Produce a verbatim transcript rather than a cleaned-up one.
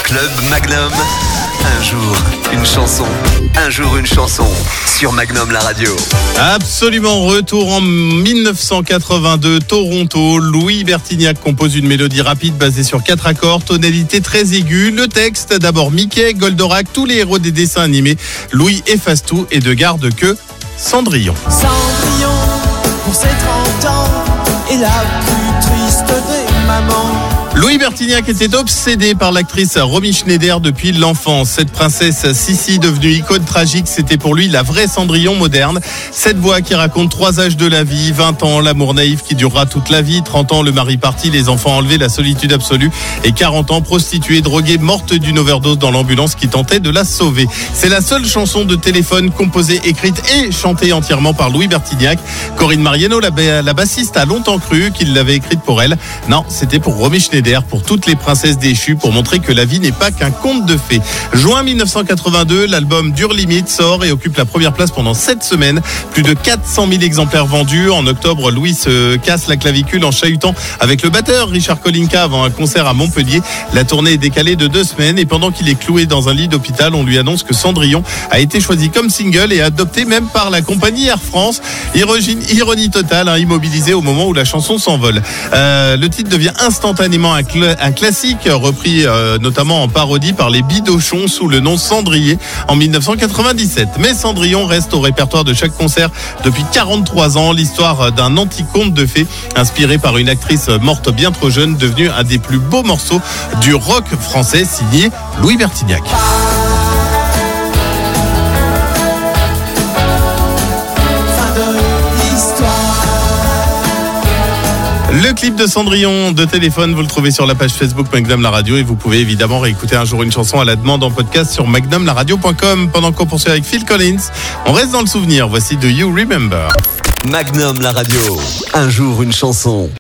Club Magnum. Un jour, une chanson. Un jour, une chanson. Sur Magnum, la radio. Absolument, retour en dix-neuf cent quatre-vingt-deux, Toronto. Louis Bertignac compose une mélodie rapide basée sur quatre accords, tonalité très aiguë. Le texte, d'abord Mickey, Goldorak, tous les héros des dessins animés. Louis efface tout et ne garde que Cendrillon. Cendrillon, pour ses trente ans, est la plus triste des mamans. Louis Bertignac était obsédé par l'actrice Romy Schneider depuis l'enfance. Cette princesse Sissi, devenue icône tragique, c'était pour lui la vraie Cendrillon moderne. Cette voix qui raconte trois âges de la vie, vingt ans, l'amour naïf qui durera toute la vie, trente ans, le mari parti, les enfants enlevés, la solitude absolue, et quarante ans, prostituée, droguée, morte d'une overdose dans l'ambulance qui tentait de la sauver. C'est la seule chanson de téléphone composée, écrite et chantée entièrement par Louis Bertignac. Corinne Mariano, la, ba- la bassiste, a longtemps cru qu'il l'avait écrite pour elle. Non, c'était pour Romy Schneider, pour toutes les princesses déchues, pour montrer que la vie n'est pas qu'un conte de fées. Juin dix-neuf cent quatre-vingt-deux, l'album Dure Limite sort et occupe la première place pendant sept semaines. Plus de quatre cent mille exemplaires vendus. En octobre, Louis se casse la clavicule en chahutant avec le batteur Richard Kolinka avant un concert à Montpellier. La tournée est décalée de deux semaines et pendant qu'il est cloué dans un lit d'hôpital, on lui annonce que Cendrillon a été choisi comme single et adopté même par la compagnie Air France. Ironie, ironie totale, hein, immobilisé au moment où la chanson s'envole. Euh, le titre devient instantanément un, cl- un classique, repris euh, notamment en parodie par les Bidochons sous le nom Cendrier en dix-neuf cent quatre-vingt-dix-sept. Mais Cendrillon reste au répertoire de chaque concert depuis quarante-trois ans. L'histoire d'un anti-conte de fées inspiré par une actrice morte bien trop jeune, devenue un des plus beaux morceaux du rock français, signé Louis Bertignac. Le clip de Cendrillon de téléphone, vous le trouvez sur la page Facebook Magnum la radio et vous pouvez évidemment réécouter un jour une chanson à la demande en podcast sur magnum la radio point com. Pendant qu'on poursuit avec Phil Collins, on reste dans le souvenir. Voici Do You Remember? Magnum, la radio. Un jour, une chanson.